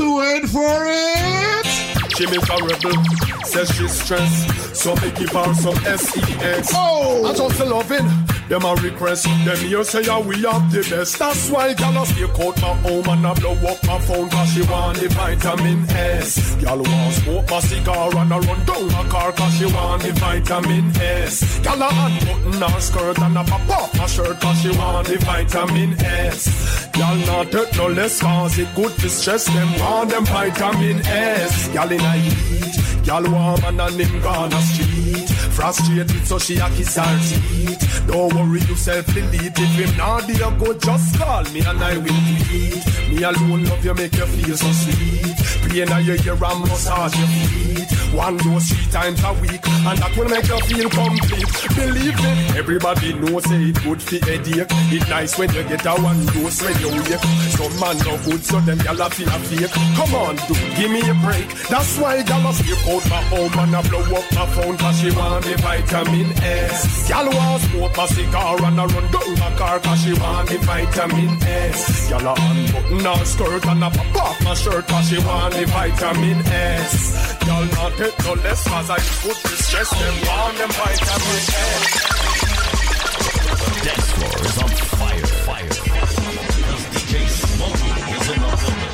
She is a rebel, says she's stressed. So me give her some sex. I just loving them a request. Them here say we have the best. That's why y'all stay out my home and I blow up my phone. Cause she want the vitamin S. Y'all want smoke my cigar and I run down my car. Cause she want the vitamin S. Y'all a unbutton her skirt and I pop off my shirt. Cause she want the vitamin S. Y'all not hurt no less. Cause it good to stress them. Want them vitamin S. Y'all in a heat. Y'all warm and him gone a street. Frustrated so she a kiss her teeth. Don't worry yourself, delete it. If him not there go, just call me and I will tweet. Me alone love you, make you feel so sweet. Play in your ear and massage your feet. One dose 3 times a week, and that will make you feel complete. Believe me, everybody knows say it good for headache. It's nice when you get a one dose when you wake. Some man no good, so them gyal feel a fake. Come on, dude, give me a break. That's why gyal stay out my home and I blow up my phone. Cause she want want the vitamin S. Y'all want smoke a cigar and a run down a car cause she want the vitamin S. Y'all a unbutton her skirt and a pop off my shirt cause she want the vitamin S. Y'all not take no less cause I put the stress them want them vitamin S. The dance floor is on fire. Because DJ Smokey is in the building.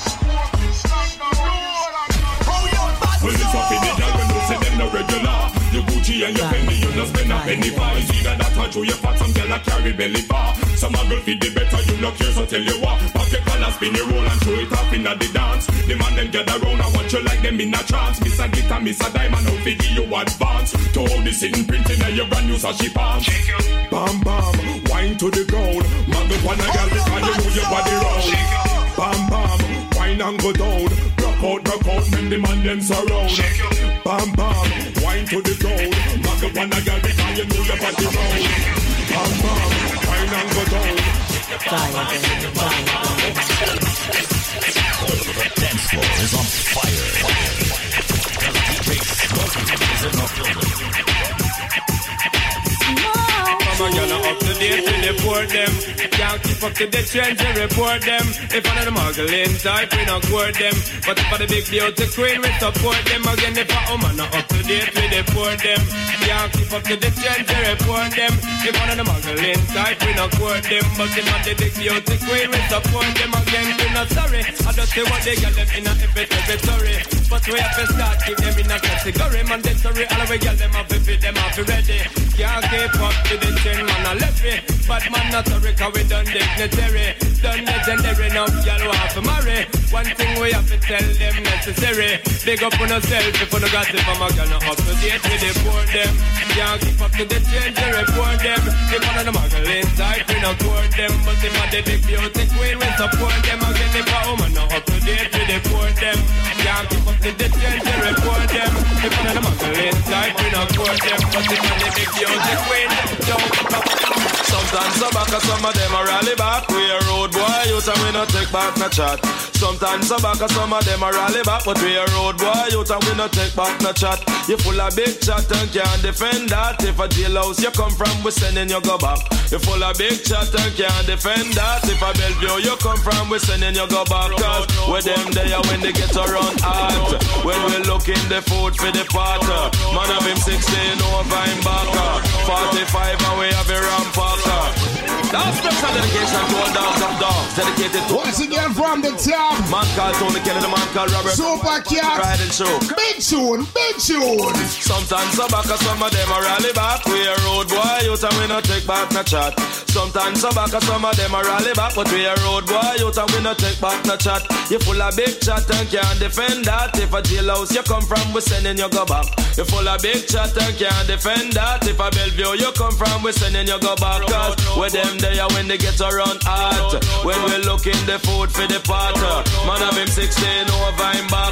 Well, it's up in the girl when you say them no regular. Your Gucci and your Fendi, you no spend a penny for. It's either that or through your fat, some girl a carry belly bar. Some a girl feed the better, you no care, so tell you what. Pop your collar, spin your roll and throw it up in the dance. The man them gather round and watch you like them in a trance. Miss a glitter, miss a diamond, how fi give you advance. To hold the sitting printing and your brand new sashi pants. Bam bam, wine to the ground. Muggle one a girl because you move your body round. Bam bam, wine and go down. Rock out, make the man them surround. Bam bam, wine to the ground. Muggle one a girl because you move your body round. Bam bam, wine and go down. The dance floor is on fire. DJ Smokey is in the building. Mama, you're not up to date when they report them. Can't keep up to the trends and report them. If one of the muggling type, we not court them. But for the big beauty queen, we support them. Again, if a woman not up to date, we deport them. Can't keep up to the trends and report them. If one of the muggling type, we not court them. But if one of the big beauty queen, we support them. Again, we not sorry. I just say what they got them in a every territory. But we have to start, keep them in a category. Mandatory, all of we get them up, if them up, ready. Can't keep up to the trend, man, I left it. But man, not sorry, cause we done dignitary. Done legendary, now y'all want to marry. One thing we have to tell them necessary. Big up on yourself, if you got it from a girl, not up to date, we deport them. Can't keep up to the trend, we report them. If one of the muggling type, we not court them. But if one of the big beauty queen, we support them. Again, if a woman not up to date, we deport them. Can't keep up to the trend, we report them. If one of the muggling type, we not court them. But if one of the big beauty queen, sometimes some back and some of them a rally back. We a road boy, youth and we no take back no chat. Sometimes some back and some of them a rally back. But we a road boy, youth and we no take back no chat. You full of big chat and can't defend that. If a jailhouse you come from, we sending you go back. You full of big chat and can't defend that. If a Bellevue you come from, we sending you go back. Cause with them there when they get around hot. When we looking the food for the pot. Man of him 16 over him back. 45 and we have a rampacker. That's special dedication to all dogs of dogs. Dedicated to once again from the top. Man called Tony Kelly, the man called Robert. Super Cat. Ride and show. Big tune, big tune. Sometimes some back and some of them a rally back. We a road boy, youth and we no take back no chat. Sometimes some back and some of them a rally back. But we a road boy, youth and we no take back no chat. You full of big chat and can't defend that. If a jailhouse you come from, we sending you go back. You full of big chat and can't defend that. If a Bellevue you come from, we sending you go back. Cause with them there when they get around hot. When we looking the food for the pot. Man of him 16 over him back.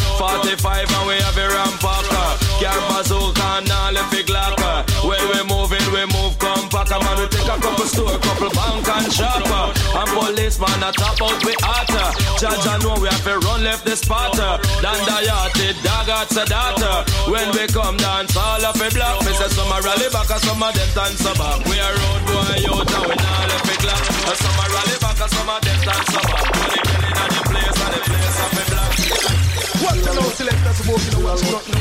45 and we have a rampacker. Car bazooka and all the big locker. When we moving, we move compact. Man we take a couple store, couple bank and shopper. And policeman a top out we hotter. Judge I know we have to run left the spotter. Dan the yachted, dog at the data. When we come dance all of the block. Me say some a rally back and some of them dance back. We a road boy out and we not left it glass. And some a rally back and some of them dance back. When they get in the place and the place of the block. What the no selector smoking, watch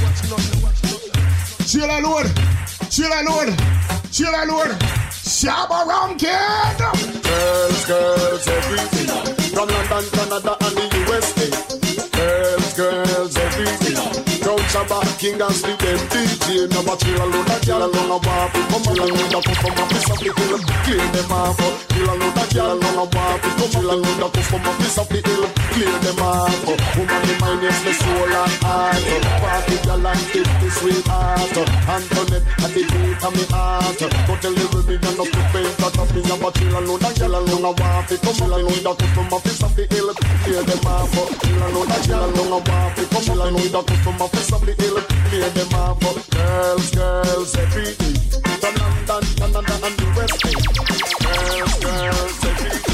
Chill alone, chill alone, chill alone. Shabba Rankin. Girls everything. From London, Canada and the USA. Girls everything. Crown Shabba, King and Sleep, them DJ. Never chill alone, a girl alone a walk. Come alone, a puff from a piece of the hill. Clear them off. Chill alone, a girl alone a walk. Come alone, a puff from a piece of the hill. Clear them off. Woman, the mind is the soul and heart. Party girl and take the sweetheart. Antoinette, at the beat of me heart. Go tell the women and up to pay. Cut off me, a chill alone, a girl alone a walk. Come alone, a puff from a piece of the hill. Clear them off. Chill alone, a girl alone a walk. Come alone, a puff from a piece of the hill. Clear them off. Girls every day. From London, Canada and USA. Girls every day.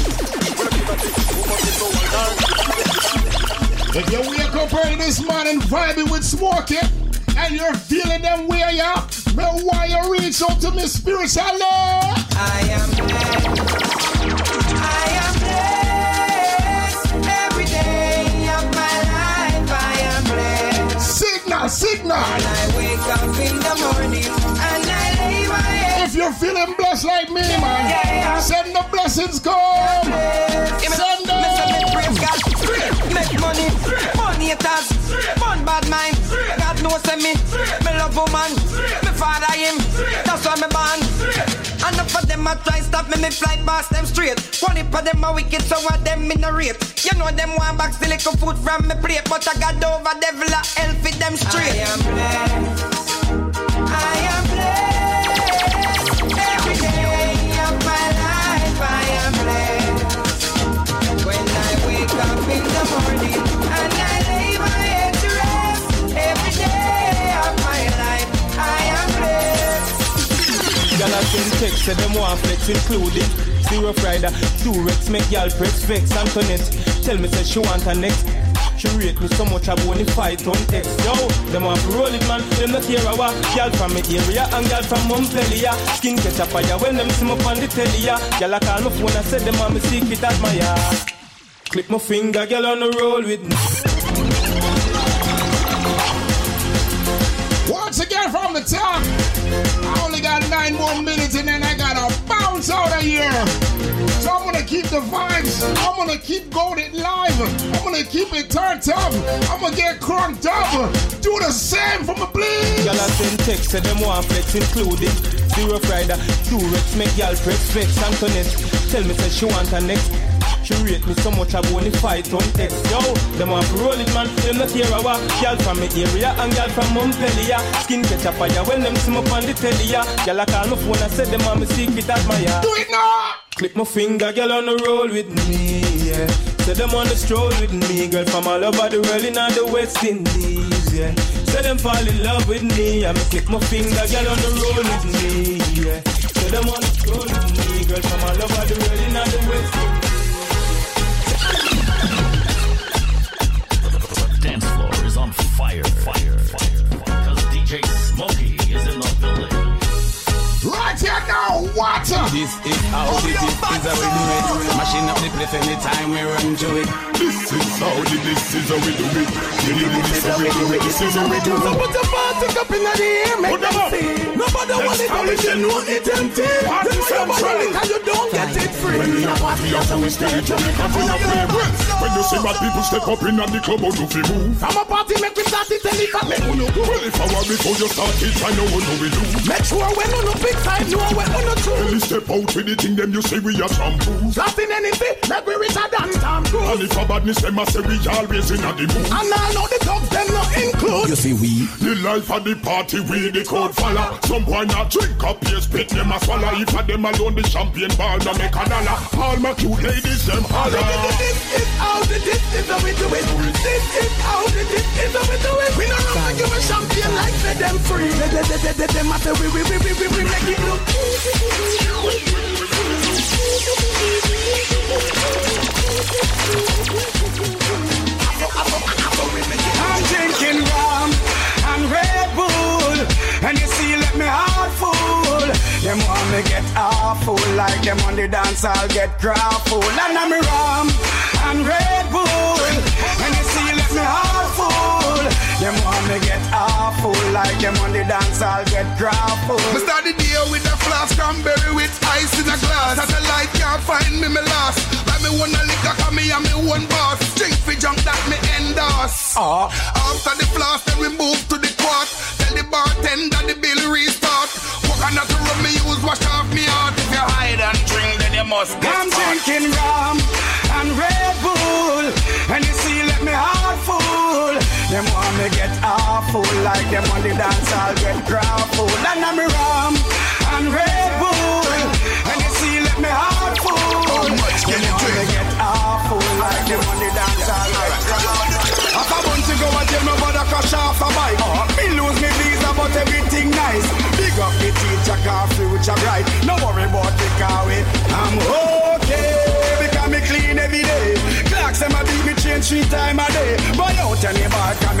If you wake up early this morning vibing with Smokey and you're feeling them way up, Me why you reach out to me spiritually? I am blessed. I am blessed. Every day of my life I am blessed. Signal. And I wake up in the morning and I lay my head. If you're feeling blessed like me, man, send the blessings come. Send them. Make money, money haters, fun bad mind. God knows me love woman, me father him, that's why me born. And enough of them a try stop me fly past them straight. One heap of them a wicked, so what them in a rate. You know them want back still little food from me plate, but I got over devil a hell fit them straight. I am blessed. I am blessed. Every day of my life I am blessed. When I wake up in the morning and I lay my head to rest, every day of my life I am blessed. Y'all have send text, say them want flex including Zero Friday, 2 Rex, make y'all press vex Antoinette, tell me say she want her next. She rate me so much I won't fight on text. Yo, them want to roll it man, them not care what. Y'all from me area and y'all from Montpellier. Skin catch a fire when them see me on the telly. Y'all call my phone and said them want me secret admire. Click my finger, girl on the roll with me. Once again from the top, I only got 9 more minutes and then I gotta bounce out of here. So I'm gonna keep the vibes, I'm gonna keep going live, I'm gonna keep it turned up, I'm gonna get crunked up. Do the same for me, please. Y'all send text, say them want flex including Zero Friday, 2 Rex, make y'all press vex Antoinette, tell me say she want her next. She rate me so much I won't fight on text. Yo, them want to roll it man, them not hear a walk. Y'all from me area and y'all from Montpellier. Skin catch a fire when them see me on the telly. Y'all call my phone and say them want me secret admire. Do it now! Click my finger, girl on the roll with me, yeah. Say them on the stroll with me, girl from all over the world in all the West Indies, yeah. Say them fall in love with me, I'm click my finger, girl on the roll with me, yeah. Say them on the stroll with me, girl from all over the world in all the West Indies. Dance floor is on fire. Because DJ Smokey is in the building. Right here now, what? This is how it is how we do it. Machine up the place anytime we run to it. This is how we do it. This is how we do it. This is how we do it. So put your party up in the air, make them see. Nobody want it, but you know it empty. You know your body and you don't get it free. When we are party after we stay to make a feel play breath. When you see bad people step up in the club, how do you move? I'm a party, make me start it, tell it, make me go. Well, if I were before you start it, I know what we do. Make sure when you no big time, know when you no true. When you step out with the thing, them you say we are shampoos. Nothing anything, make we richer than Tom Cruise. And if a badness, them I say we always in the mood. And I know the dogs, them not include. You see we the life of the party, we the code follow. Some boy not drink up, yes, spit them a swallow. If a them alone, the champagne ball, no make a dollar. All my cute ladies, them holler. This is how the this is how we do it. This is how the this is how we do it. We don't have to give a champagne like let them free. Them matter we make it look I'm drinking rum and Red Bull, and you see let me heart full. Them want me get awful, like them on the dance I'll get grappled. And I'm rum and Red Bull, and you see let me heart full. Them want me get awful, like them on the dance I'll get grappled. Me start the day with a flask cranberry with ice in a glass. Satellite can't find me last. Like me one a liquor, cause me and me one boss. Drink for junk that me endorse. After the flask, then we move to the quart. Tell the bartender the bill restart. Coconut rum me use, wash off me heart. If you hide and drink, then you must get I'm drinking rum and Red Bull, and you see let me heart full. Them want me get awful, like them on the dance I'll get grappled. And I'm rum and Red Bull, and you see let me heart full. Them want me get awful, like them on the dance I'll get grappled. After a bunch to go and tell me about a crash off a bike. Me lose me visa, but everything nice. Big up the teacher, car future bright. No worry about the car way. I'm okay, because me clean every day. Clocks them a beat me change 3 times a day. Buy out any bar, cause me have money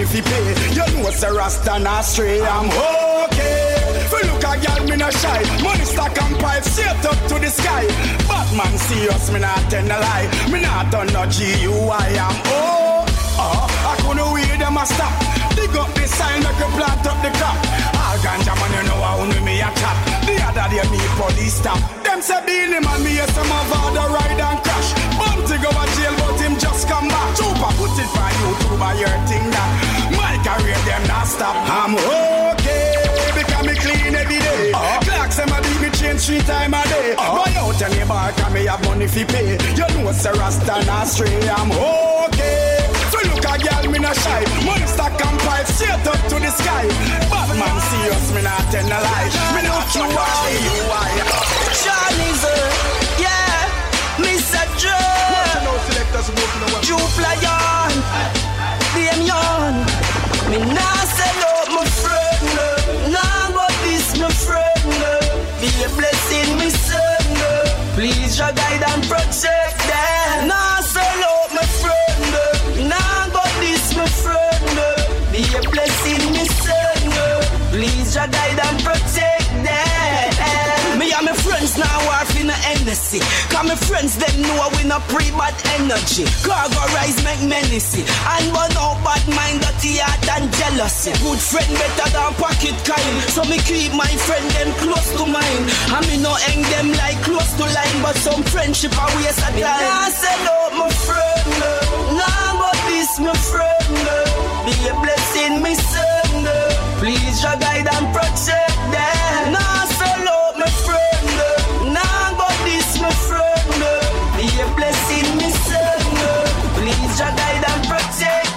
fi pay. You know it's a Rasta and stray. I'm okay. If you look a girl, me no shy. Money stack and pipe straight up to the sky. Batman serious, me not tell no lie. Me not done no GUI. I'm I couldn't wait them a stop. Dig up the sign, make you plant up the crop. All ganja man, you know how me a chop. The other day me police stop. Them say Billy man, me yes some of all the ride and crash. Bounty go to jail, but him just come back. Chupa put it for YouTube, I hear thing that my career them not stop. I'm okay, because me clean every day. Clocks them a beat me change 3 times a day. Buy out any bar, can me have money fi pay. You know it's a Rasta and stray. I'm okay. So look a girl, me no shy. Money stack and pipe straight up to the sky. Batman serious, me not tell no lie. Me not you why. Charlie's yeah, Mr. Joe. Jupla yarn, them yarn. Me nah sell out my friend. Nah but this my friend. Be a blessing, me son. Please your guide and protect them. Nah sell out my friend. Nah but this my friend. Be a blessing, me son. Please your guide and protect them. Me and my friends now are in the NSC. Cause my friends them know we no pre-bad energy. Cargo rise make menacy. And burn out bad mind, dirty heart and jealousy. Good friend better than pocket kind. So me keep my friend them close to mine. And me no hang them like close to line. But some friendship are waste of time. Nah sell out my friend. Nah but this my friend. Be a blessing me son. Please your guide and protect them. Nah sell out my friend. Nah but this my friend. Be a blessing me son. Please your guide and protect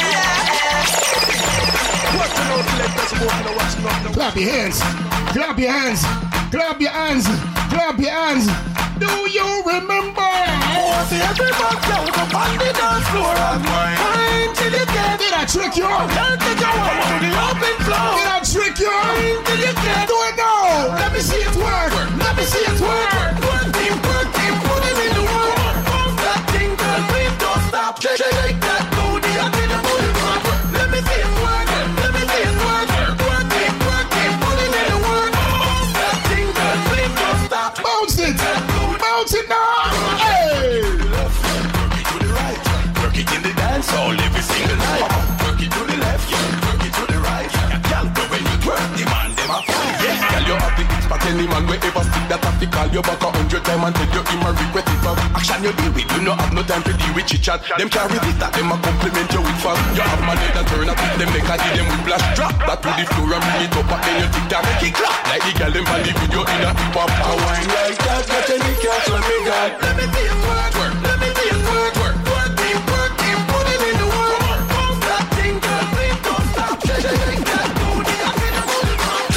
them. Clap your hands. Clap your hands. Clap your hands. Clap your hands. Do you remember? Oh, see every man cloud up on the dance floor and wine till you get. Did I trick you? Can't take your wife to the open floor. Did I trick you? Wine till you get. Do it now. Let me see it work. Let me see it work. Work team, put it in the work. Pump that thing, girl, please don't stop. Shake that booty, I did the booty work. Let me see it work. Let me see it work. Work team, put it in the work. Pump that thing, girl, please don't stop. Bounce it. Bounce it now. Hey. Work it to the right. Work it in the dance hall every single night. Work it to the left, work it to the right. Girl, when you twerk, the man them a fight. Yeah, girl, you have the hits, but any man will ever stick that have to call you back 100 times and tell you him a request it for action you deal with. You no have no time to deal with chit chat. Them can't resist that, them a compliment you with fun. You have money that turn up, them make a give them whiplash. Drop that to the floor and bring it up, and then you tick that make it clap. Like the girl them on the video in a hip hop. I wine like that, got any cash on me, God. Let me see it work, let me see it work. Work team, put it in the work. Pump that thing, girl, please don't stop. Shake that booty, I feel the booty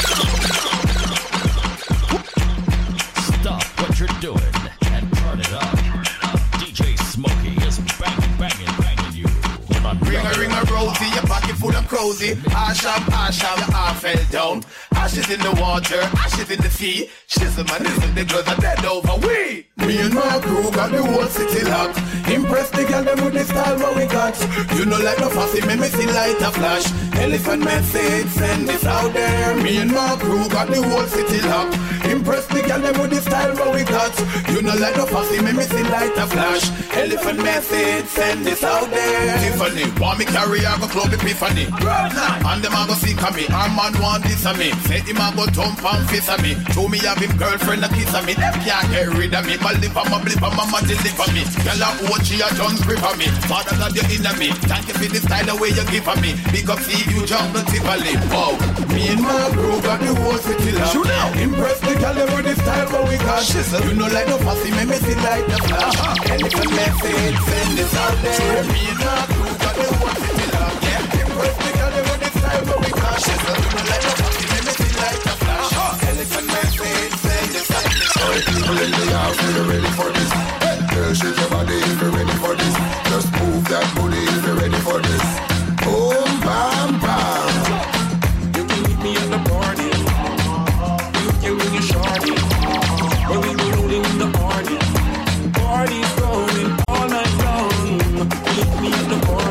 pump. Stop what you're doing and turn it up. DJ Smokey is banging you. Ring a rosy, your pocket full of cozy. Ash up, your arm fell down. Ashes in the water, ashes in the sea. Shizzle man, isn't the girls are dead over. Me and my crew got the whole city locked. Impress the girl them with the style what we got. You know like no fussy, me see light a flash. Elephant message, send this out there. Me and my crew got the whole city locked. Impress the girl them with the style what we got. You know like no fussy, me see light a flash. Elephant message, send this out there. Tiffany, want me carry, I go club Epiphany. And them a go seek a me, and man want this a me. Say him a go jump and face a me. Show me have him girlfriend a kiss a me. Them can't get rid of me. My lip and my blip and mama deliver me. Girl a watch she a done grip on me. Father God you in a me. Thank you for the style the way you give a me. Big up see you jump the tip a lip. Oh, me and my crew got the whole city locked. Shoot now. Impress the girl with the style what we got. You know like no fussy, me see like the flash. Elephant message, send this out there. Me and my crew got the whole city locked. Yeah, impress the girl with the style what we got. You know like no fussy, me see like the flash. Elephant message, send this out there. All the people in the house, you're ready for this. Girl, shake your body if you're ready for this. Just move that booty if you're ready for this. Boom, bam, bam. You can meet me at the party. You can bring your shorty. Where we be rolling in the party. Party's going all night long. Meet me at the party.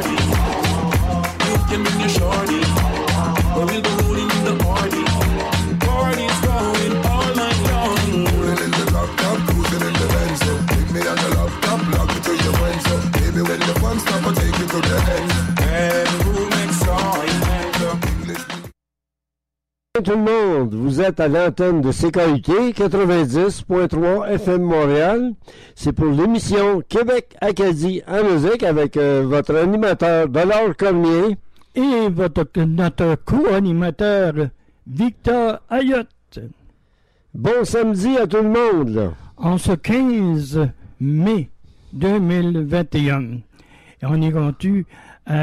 to the end. And who makes English. Tout le monde, vous êtes à l'antenne de CKUT 90.3 FM Montréal. C'est pour l'émission Québec-Acadie en musique avec votre animateur Dollar Cormier et notre co-animateur Victor Ayotte. Bon samedi à tout le monde. Là. En ce 15 mai 2021, et on est rendu à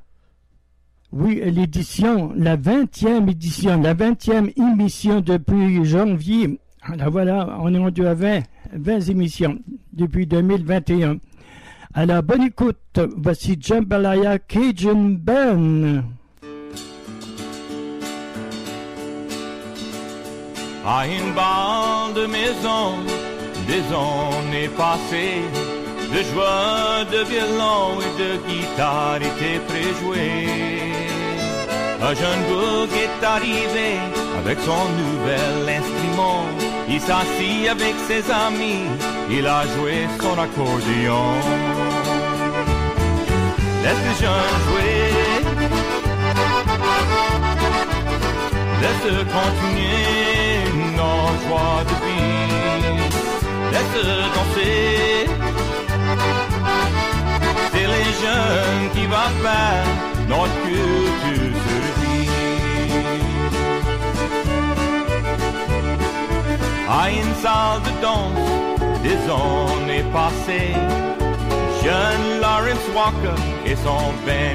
l'édition, la 20e édition, la 20e émission depuis janvier. Alors voilà, on est rendu à 20 émissions depuis 2021. Alors, bonne écoute, voici Jambalaya Cajun Band. À une balle de maison, des années passées, de joie, de violon et de guitare étaient préjoués. Un jeune bouc est arrivé avec son nouvel instrument. Il s'assit avec ses amis, il a joué son accordéon. Laisse les jeunes jouer, laisse continuer nos joies de vie, laisse danser. C'est les jeunes qui vont faire notre culture survie. À une salle de danse, des années passées, jeune Lawrence Walker et son band